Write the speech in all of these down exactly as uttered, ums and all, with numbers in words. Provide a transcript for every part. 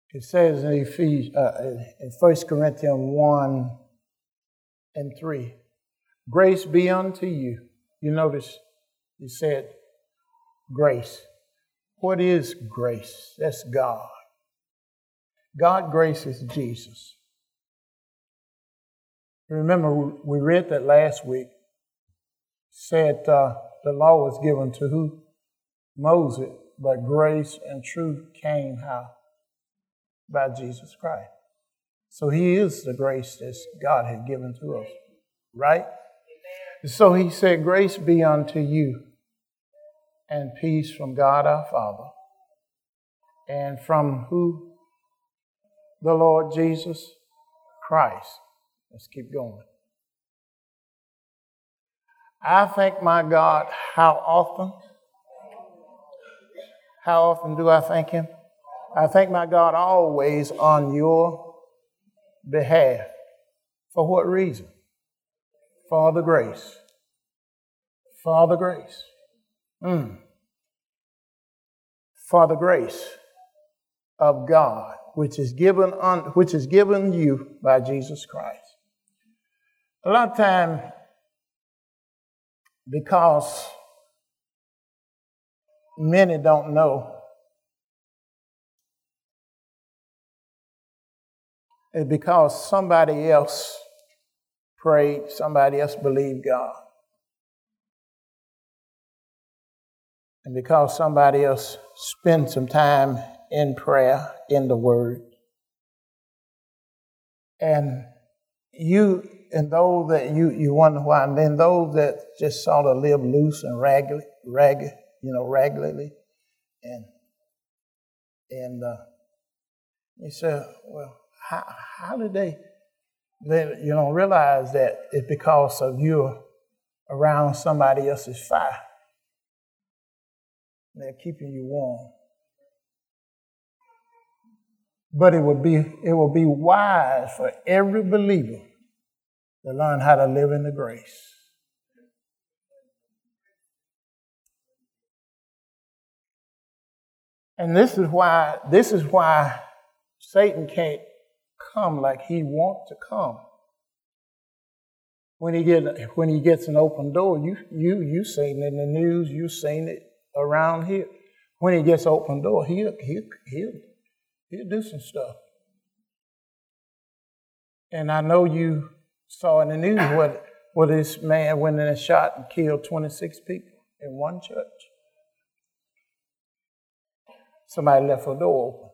It says in Ephesians, uh, in First Corinthians one and three, grace be unto you. You notice he said grace. What is grace? That's God. God grace is Jesus. Remember, we read that last week. Said uh, the law was given to who? Moses, but grace and truth came how? By Jesus Christ. So he is the grace that God had given to us, right? Amen. So he said, grace be unto you and peace from God our Father and from who? The Lord Jesus Christ. Let's keep going. I thank my God how often? How often do I thank him? I thank my God always on your behalf. For what reason? For the grace. For the grace. Mm. For the grace of God, which is given on, which is given you by Jesus Christ. A lot of time, because many don't know, it's because somebody else prayed, somebody else believed God. And because somebody else spent some time in prayer, in the Word. And you, and those that you, you wonder why, and then those that just sort of live loose and ragged, ragged, you know, regularly. And, and uh, you say, well, how, how did they, they, you know, realize that it's because of you around somebody else's fire? They're keeping you warm. But it would be it will be wise for every believer to learn how to live in the grace. And this is why this is why Satan can't come like he wants to come. When he get when he gets an open door, you you you seen it in the news, you seen it around here. When he gets open door, he'll he'll he'll He'll do some stuff. And I know you saw in the news what, what this man went in and shot and killed twenty-six people in one church. Somebody left a door open.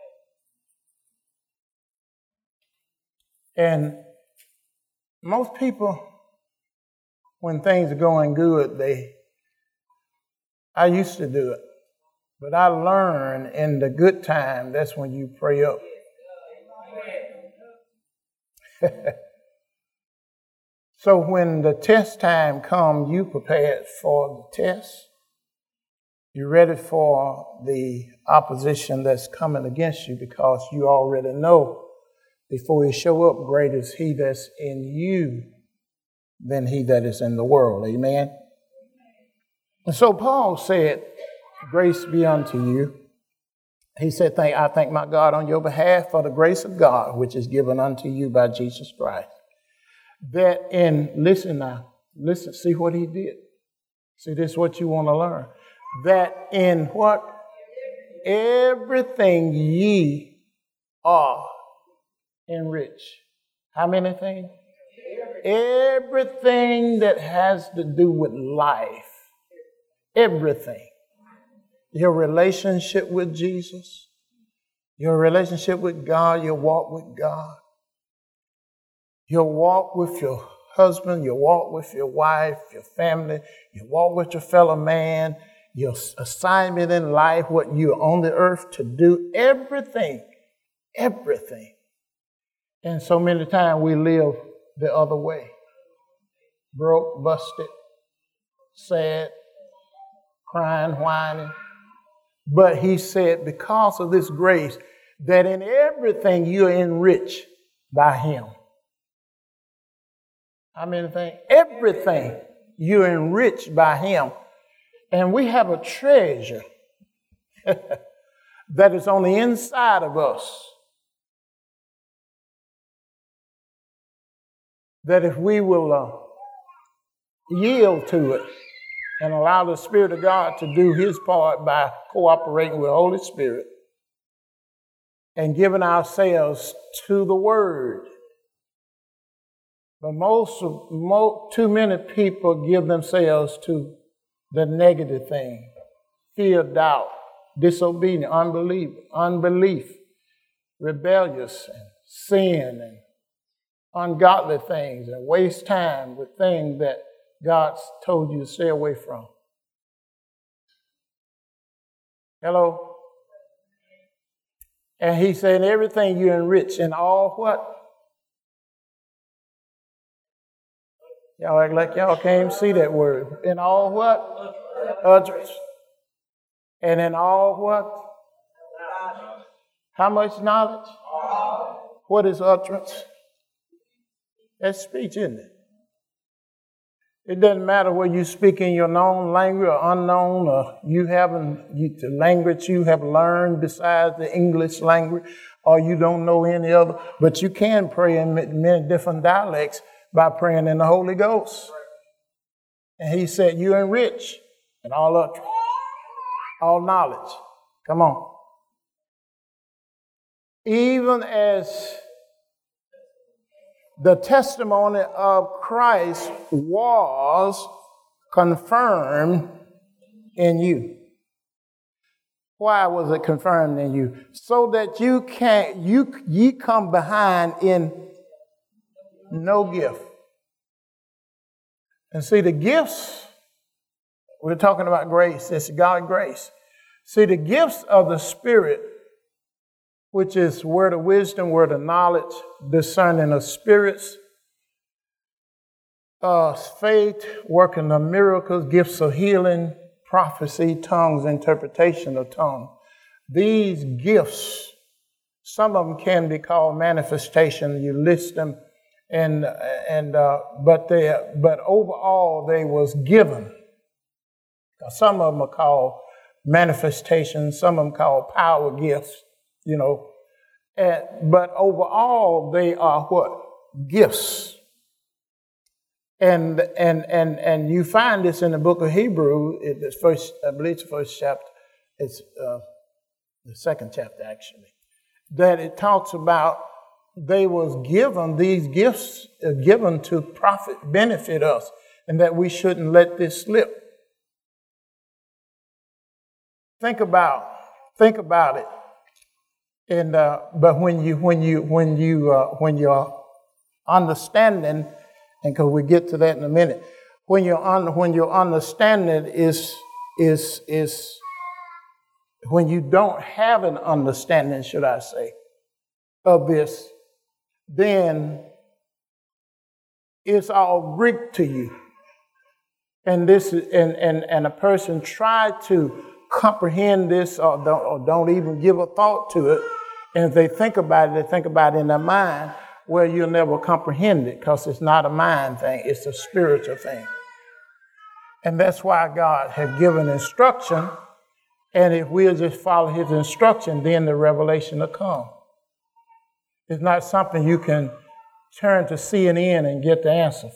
And most people, when things are going good, they, I used to do it. But I learned in the good time, that's when you pray up. So when the test time comes, you prepared for the test. You're ready for the opposition that's coming against you because you already know before you show up, greater is he that's in you than he that is in the world. Amen? And so Paul said, grace be unto you. He said, thank, I thank my God on your behalf for the grace of God, which is given unto you by Jesus Christ. That in, listen now, listen, see what he did. See, this is what you want to learn. That in what? Everything ye are enriched. How many things? Everything that has to do with life. Everything. Your relationship with Jesus, your relationship with God, your walk with God, your walk with your husband, your walk with your wife, your family, your walk with your fellow man, your assignment in life, what you're on the earth to do, everything, everything. And so many times we live the other way. Broke, busted, sad, crying, whining. But he said, because of this grace, that in everything you're enriched by him. I mean, everything you're enriched by him. And we have a treasure. that is on the inside of us, that if we will uh, yield to it and allow the Spirit of God to do His part by cooperating with the Holy Spirit and giving ourselves to the Word. But most, most too many people give themselves to the negative thing: fear, doubt, disobedience, unbelief, unbelief, rebellious, and sin, and ungodly things, and waste time with things that God's told you to stay away from. Hello? And He said, everything you enrich in all what? Y'all act like y'all can't even see that word. In all what? Utterance. And in all what? How much knowledge? What is utterance? That's speech, isn't it? It doesn't matter whether you speak in your known language or unknown, or you haven't you, the language you have learned besides the English language, or you don't know any other, but you can pray in many different dialects by praying in the Holy Ghost. And He said, you enrich in all utterance, all knowledge. Come on. Even as the testimony of Christ was confirmed in you. Why was it confirmed in you? So that you can't, you ye come behind in no gift. And see, the gifts, we're talking about grace, it's God's grace. See, the gifts of the Spirit, which is word of wisdom, word of knowledge, discerning of spirits, uh, faith, working of miracles, gifts of healing, prophecy, tongues, interpretation of tongues. These gifts, some of them can be called manifestation. You list them, and and uh, but they but overall they was given. Some of them are called manifestations. Some of them called power gifts. You know, and, but overall they are what? Gifts. And and and and you find this in the book of Hebrews. It's first, I believe, it's the first chapter. It's uh, the second chapter actually. That it talks about they was given these gifts are given to profit benefit us, and that we shouldn't let this slip. Think about think about it. And uh, but when you when you when you uh, when you're understanding, and because we get to that in a minute, when you're on when your understanding is is is when you don't have an understanding, should I say, of this, then it's all Greek to you. And this and and and a person tried to comprehend this or don't, or don't even give a thought to it. And if they think about it, they think about it in their mind, well, you'll never comprehend it because it's not a mind thing, it's a spiritual thing. And that's why God has given instruction, and if we'll just follow His instruction, then the revelation will come. It's not something you can turn to C N N and get the answer.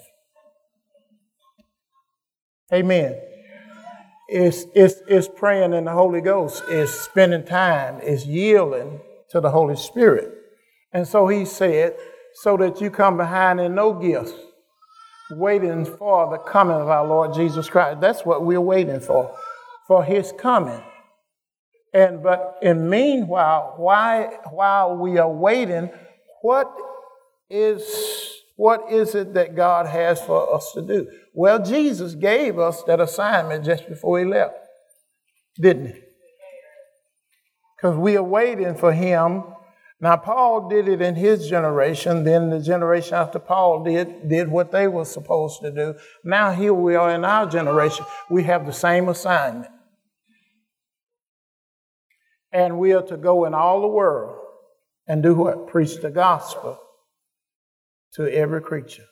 Amen. It's, it's, it's praying in the Holy Ghost. It's spending time. It's yielding to the Holy Spirit. And so He said, so that you come behind in no gifts, waiting for the coming of our Lord Jesus Christ. That's what we're waiting for, for His coming. And but in meanwhile, why, while we are waiting, what is what is it that God has for us to do? Well, Jesus gave us that assignment just before He left, didn't He? Because we are waiting for Him. Now, Paul did it in his generation. Then the generation after Paul did, did what they were supposed to do. Now here we are in our generation. We have the same assignment. And we are to go in all the world and do what? Preach the gospel to every creature.